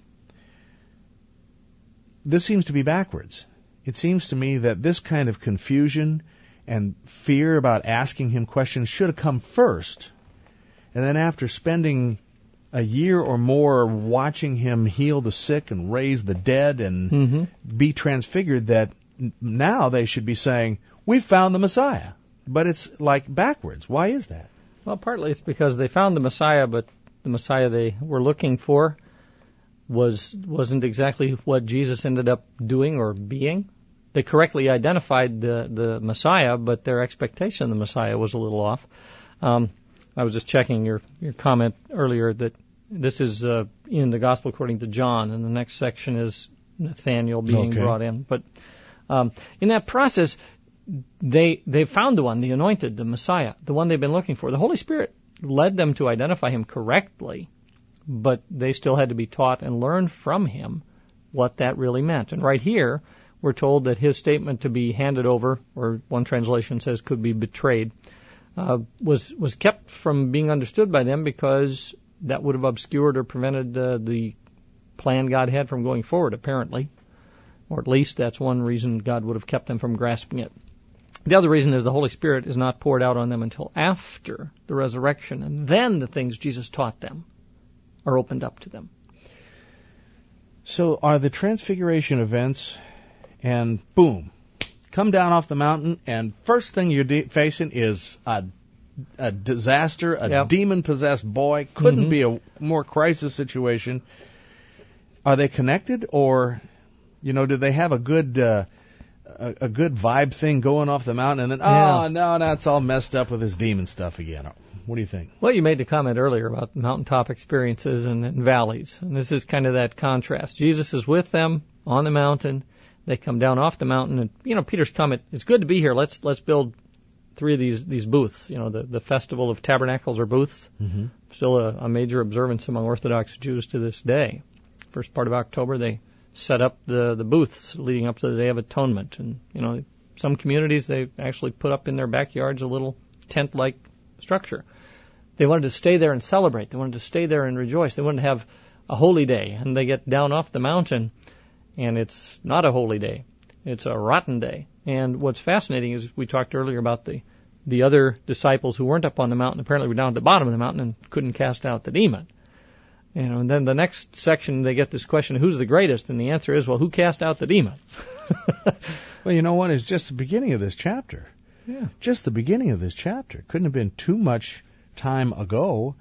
This seems to be backwards. It seems to me that this kind of confusion and fear about asking him questions should have come first. And then after spending a year or more watching him heal the sick and raise the dead and mm-hmm. be transfigured, that now they should be saying, we found the Messiah. But it's like backwards. Why is that? Well, partly it's because they found the Messiah, but the Messiah they were looking for was, wasn't exactly what Jesus ended up doing or being. They correctly identified the, the Messiah, but their expectation of the Messiah was a little off. Um, I was just checking your, your comment earlier that this is uh, in the Gospel according to John, and the next section is Nathanael being okay. brought in. But um, in that process, they they found the one, the anointed, the Messiah, the one they've been looking for. The Holy Spirit led them to identify him correctly, but they still had to be taught and learn from him what that really meant. And right here, we're told that his statement to be handed over, or one translation says could be betrayed, uh, was was kept from being understood by them because that would have obscured or prevented uh, the plan God had from going forward, apparently. Or at least that's one reason God would have kept them from grasping it. The other reason is the Holy Spirit is not poured out on them until after the resurrection, and then the things Jesus taught them are opened up to them. So are the transfiguration events, and boom, come down off the mountain, and first thing you're de- facing is a, a disaster, a yep. demon-possessed boy. Couldn't mm-hmm. be a more crisis situation. Are they connected, or, you know, do they have a good uh, a, a good vibe thing going off the mountain, and then, yeah. oh, no, no, it's all messed up with this demon stuff again? What do you think? Well, you made the comment earlier about mountaintop experiences and, and valleys, and this is kind of that contrast. Jesus is with them on the mountain. They come down off the mountain, and, you know, Peter's comment, it's good to be here. Let's let's build three of these these booths. You know, the, the Festival of Tabernacles or booths, mm-hmm. still a, a major observance among Orthodox Jews to this day. First part of October, they set up the, the booths leading up to the Day of Atonement. And, you know, some communities, they actually put up in their backyards a little tent-like structure. They wanted to stay there and celebrate. They wanted to stay there and rejoice. They wanted to have a holy day. And they get down off the mountain, and it's not a holy day. It's a rotten day. And what's fascinating is we talked earlier about the, the other disciples who weren't up on the mountain, apparently were down at the bottom of the mountain and couldn't cast out the demon. You know, and then the next section, they get this question, who's the greatest? And the answer is, well, who cast out the demon? Well, you know what? It's just the beginning of this chapter. Yeah. Just the beginning of this chapter. Couldn't have been too much time ago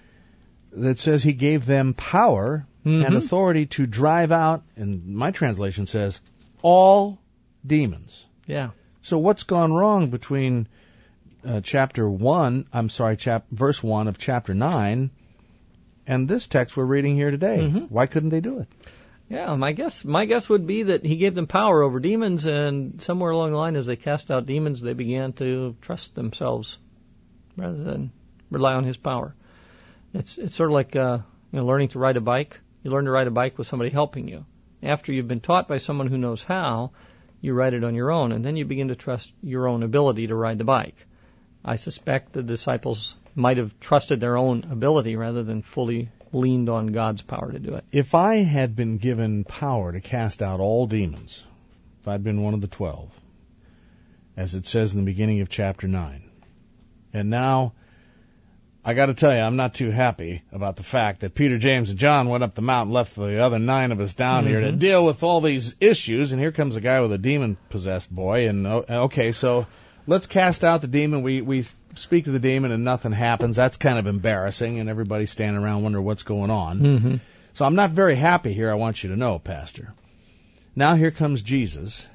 that says he gave them power mm-hmm. and authority to drive out, and my translation says, all demons. Yeah. So what's gone wrong between uh, chapter one, I'm sorry, chap, verse one of chapter nine and this text we're reading here today? Mm-hmm. Why couldn't they do it? Yeah, my guess my guess would be that he gave them power over demons, and somewhere along the line as they cast out demons, they began to trust themselves rather than rely on his power. It's it's sort of like uh, you know, learning to ride a bike. You learn to ride a bike with somebody helping you. After you've been taught by someone who knows how, you ride it on your own, and then you begin to trust your own ability to ride the bike. I suspect the disciples might have trusted their own ability rather than fully leaned on God's power to do it. If I had been given power to cast out all demons, if I'd been one of the twelve, as it says in the beginning of chapter nine, and now I got to tell you, I'm not too happy about the fact that Peter, James, and John went up the mountain, left the other nine of us down mm-hmm. here to deal with all these issues, and here comes a guy with a demon-possessed boy, and okay, so let's cast out the demon. We we speak to the demon, and nothing happens. That's kind of embarrassing, and everybody's standing around wondering what's going on. Mm-hmm. So I'm not very happy here, I want you to know, Pastor. Now here comes Jesus,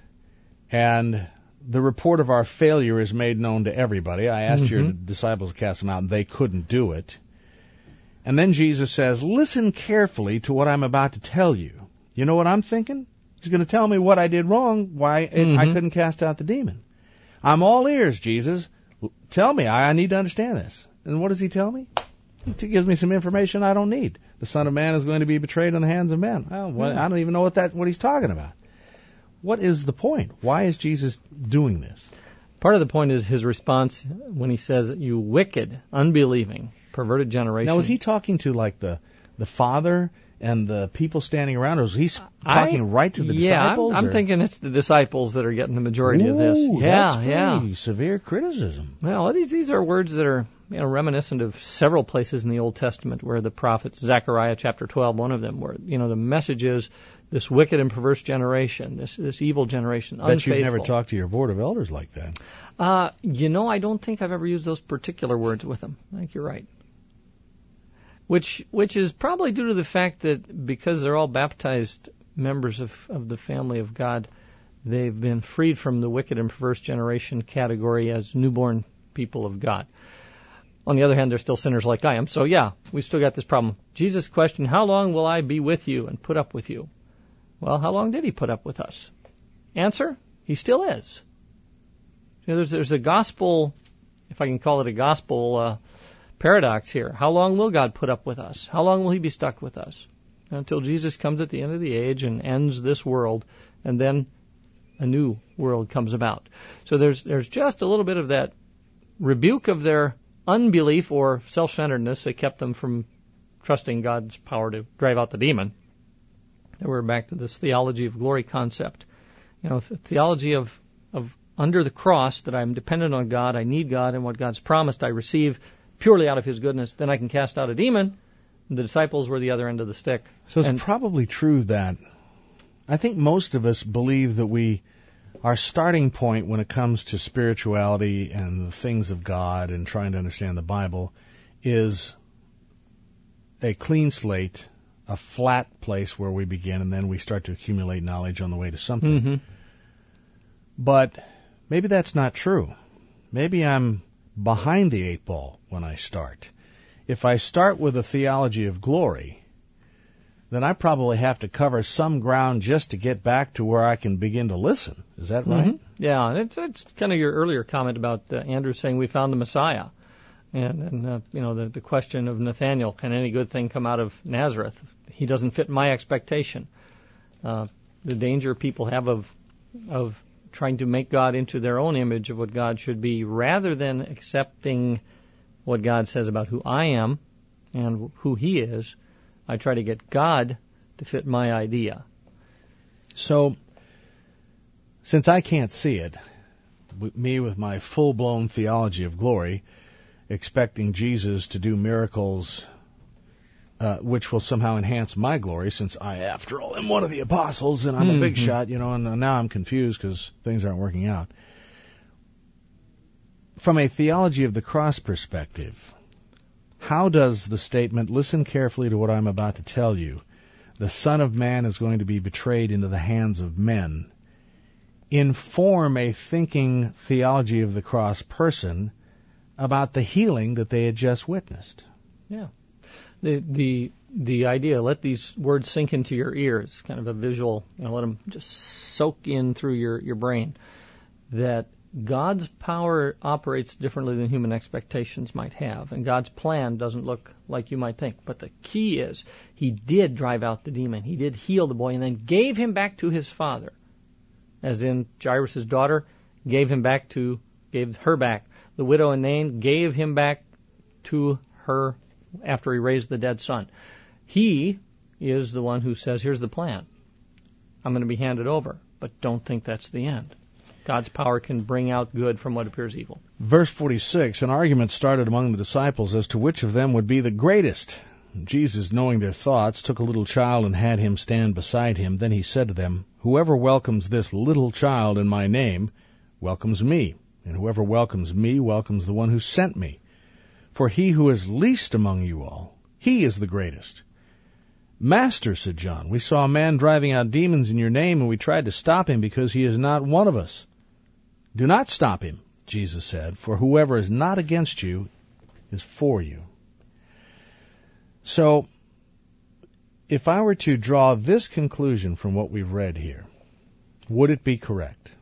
and the report of our failure is made known to everybody. I asked mm-hmm. your disciples to cast them out, and they couldn't do it. And then Jesus says, listen carefully to what I'm about to tell you. You know what I'm thinking? He's going to tell me what I did wrong, why mm-hmm. I couldn't cast out the demon. I'm all ears, Jesus. Tell me. I need to understand this. And what does he tell me? He gives me some information I don't need. The Son of Man is going to be betrayed in the hands of men. Oh, well, I don't even know what that what he's talking about. What is the point? Why is Jesus doing this? Part of the point is his response when he says, you wicked, unbelieving, perverted generation. Now, was he talking to, like, the, the Father and the people standing around, or is he talking I, right to the yeah, disciples? Yeah, I'm, I'm thinking it's the disciples that are getting the majority Ooh, of this. Yeah, that's yeah. pretty severe criticism. Well, these these are words that are, you know, reminiscent of several places in the Old Testament where the prophets, Zechariah chapter twelve, one of them, where, you know, the message is this wicked and perverse generation, this this evil generation, Bet unfaithful. you've never talked to your board of elders like that. Uh, you know, I don't think I've ever used those particular words with them. I think you're right. which which is probably due to the fact that because they're all baptized members of, of the family of God, they've been freed from the wicked and perverse generation category as newborn people of God. On the other hand, they're still sinners like I am. So yeah, we still got this problem. Jesus questioned, how long will I be with you and put up with you? Well, how long did he put up with us? Answer, he still is. You know, there's, there's a gospel, if I can call it a gospel uh, paradox here. How long will God put up with us? How long will he be stuck with us? Until Jesus comes at the end of the age and ends this world, and then a new world comes about. So there's there's just a little bit of that rebuke of their unbelief or self-centeredness that kept them from trusting God's power to drive out the demon. And we're back to this theology of glory concept. You know, theology of, of under the cross, that I'm dependent on God, I need God, and what God's promised I receive purely out of his goodness, then I can cast out a demon. The disciples were the other end of the stick. So it's and, probably true that I think most of us believe that we, our starting point when it comes to spirituality and the things of God and trying to understand the Bible is a clean slate, a flat place where we begin, and then we start to accumulate knowledge on the way to something. Mm-hmm. But maybe that's not true. Maybe I'm behind the eight ball when I start. If I start with a theology of glory, then I probably have to cover some ground just to get back to where I can begin to listen. Is that right? Mm-hmm. Yeah, and it's, it's kind of your earlier comment about uh, Andrew saying we found the Messiah. And, and uh, you know, the, the question of Nathaniel, can any good thing come out of Nazareth? He doesn't fit my expectation. Uh, the danger people have of of trying to make God into their own image of what God should be, rather than accepting what God says about who I am and who he is. I try to get God to fit my idea. So, since I can't see it, with me with my full-blown theology of glory, expecting Jesus to do miracles uh, which will somehow enhance my glory, since I, after all, am one of the apostles and I'm mm-hmm. a big shot, you know, and now I'm confused because things aren't working out. From a theology of the cross perspective, how does the statement, listen carefully to what I'm about to tell you, the Son of Man is going to be betrayed into the hands of men, inform a thinking theology of the cross person about the healing that they had just witnessed? Yeah. The the the idea, let these words sink into your ears, kind of a visual, you know, let them just soak in through your, your brain, that God's power operates differently than human expectations might have, and God's plan doesn't look like you might think. But the key is, he did drive out the demon, he did heal the boy, and then gave him back to his father. As in, Jairus' daughter gave him back to, gave her back. The widow in Nain gave him back to her after he raised the dead son. He is the one who says, here's the plan. I'm going to be handed over, but don't think that's the end. God's power can bring out good from what appears evil. Verse forty-six, an argument started among the disciples as to which of them would be the greatest. Jesus, knowing their thoughts, took a little child and had him stand beside him. Then he said to them, whoever welcomes this little child in my name welcomes me, and whoever welcomes me welcomes the one who sent me. For he who is least among you all, he is the greatest. Master, said John, we saw a man driving out demons in your name, and we tried to stop him because he is not one of us. Do not stop him, Jesus said, for whoever is not against you is for you. So, if I were to draw this conclusion from what we've read here, would it be correct?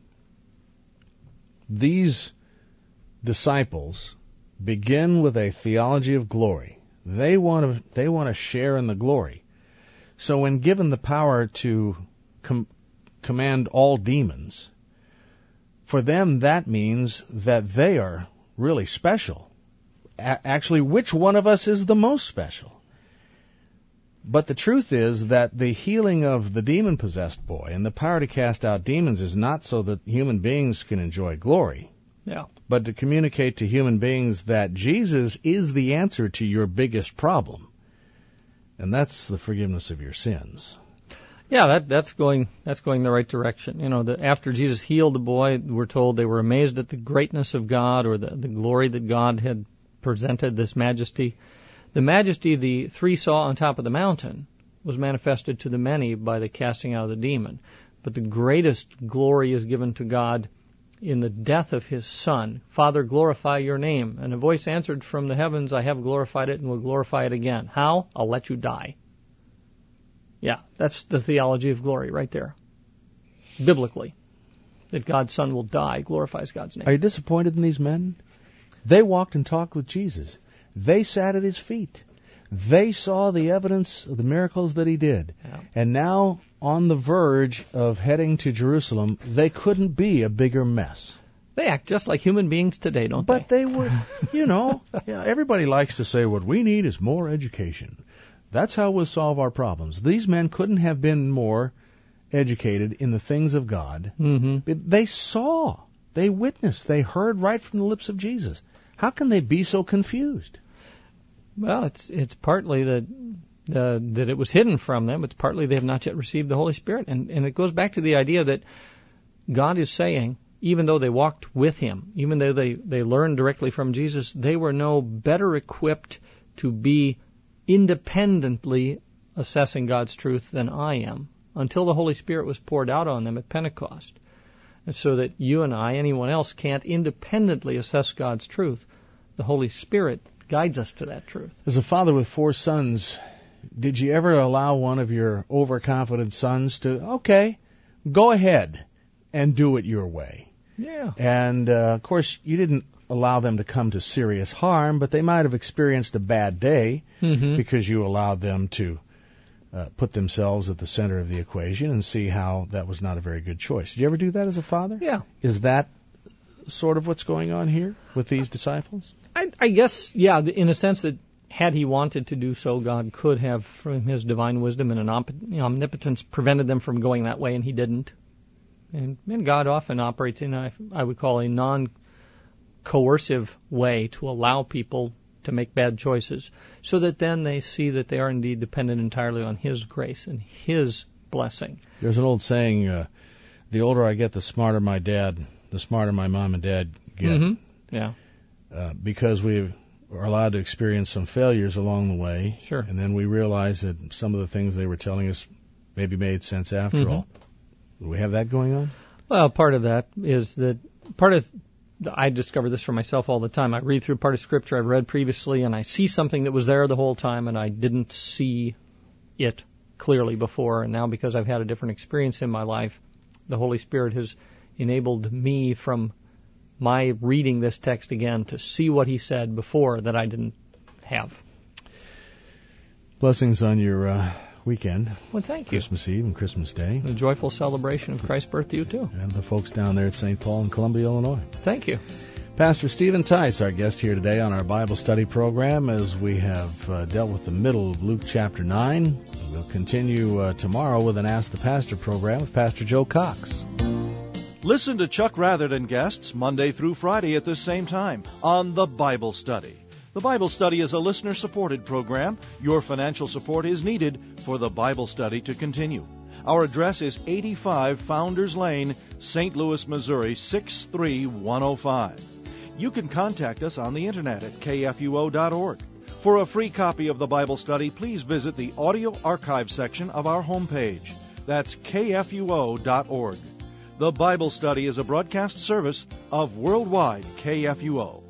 These disciples begin with a theology of glory. They want to, they want to share in the glory. So when given the power to com- command all demons, for them that means that they are really special. A- actually, which one of us is the most special? But the truth is that the healing of the demon-possessed boy and the power to cast out demons is not so that human beings can enjoy glory. Yeah. But to communicate to human beings that Jesus is the answer to your biggest problem. And that's the forgiveness of your sins. Yeah, that that's going that's going the right direction. You know, the, after Jesus healed the boy, we're told they were amazed at the greatness of God, or the, the glory that God had presented, this majesty. The majesty the three saw on top of the mountain was manifested to the many by the casting out of the demon. But the greatest glory is given to God in the death of his Son. Father, glorify your name. And a voice answered from the heavens, I have glorified it and will glorify it again. How? I'll let you die. Yeah, that's the theology of glory right there. Biblically. That God's Son will die glorifies God's name. Are you disappointed in these men? They walked and talked with Jesus. They sat at his feet. They saw the evidence of the miracles that he did. Yeah. And now, on the verge of heading to Jerusalem, they couldn't be a bigger mess. They act just like human beings today, don't but they? But they would, you know, yeah, everybody likes to say what we need is more education. That's how we'll solve our problems. These men couldn't have been more educated in the things of God. Mm-hmm. They saw, they witnessed, they heard right from the lips of Jesus. How can they be so confused? Well, it's it's partly that uh, that it was hidden from them. It's partly they have not yet received the Holy Spirit, and and it goes back to the idea that God is saying, even though they walked with Him, even though they they learned directly from Jesus, they were no better equipped to be independently assessing God's truth than I am, until the Holy Spirit was poured out on them at Pentecost, and so that you and I, anyone else, can't independently assess God's truth. The Holy Spirit guides us to that truth. As a father with four sons, did you ever allow one of your overconfident sons to, okay, go ahead and do it your way? Yeah. And, uh, of course, you didn't allow them to come to serious harm, but they might have experienced a bad day mm-hmm. because you allowed them to uh, put themselves at the center of the equation and see how that was not a very good choice. Did you ever do that as a father? Yeah. Is that sort of what's going on here with these disciples? I, I guess, yeah, in a sense that had he wanted to do so, God could have, from his divine wisdom and omnipotence, prevented them from going that way, and he didn't. And, and God often operates in, a, I would call, a non-coercive way to allow people to make bad choices, so that then they see that they are indeed dependent entirely on his grace and his blessing. There's an old saying, uh, the older I get, the smarter my dad, the smarter my mom and dad get. Mm-hmm. Yeah. Uh, because we are allowed to experience some failures along the way. Sure. And then we realize that some of the things they were telling us maybe made sense after mm-hmm. all. Do we have that going on? Well, part of that is that part of, I discover this for myself all the time. I read through part of Scripture I've read previously, and I see something that was there the whole time, and I didn't see it clearly before. And now, because I've had a different experience in my life, the Holy Spirit has enabled me from my reading this text again to see what he said before that I didn't have. Blessings on your uh, weekend. Well, thank you. Christmas Eve and Christmas Day. A joyful celebration of Christ's birth to you, too. And the folks down there at Saint Paul in Columbia, Illinois. Thank you. Pastor Stephen Tice, our guest here today on our Bible study program, as we have uh, dealt with the middle of Luke chapter nine. We'll continue uh, tomorrow with an Ask the Pastor program with Pastor Joe Cox. Listen to Chuck Rather and guests Monday through Friday at this same time on The Bible Study. The Bible Study is a listener-supported program. Your financial support is needed for The Bible Study to continue. Our address is eighty-five Founders Lane, Saint Louis, Missouri, six three one oh five. You can contact us on the internet at K F U O dot org. For a free copy of The Bible Study, please visit the audio archive section of our homepage. That's K F U O dot org. The Bible Study is a broadcast service of Worldwide K F U O.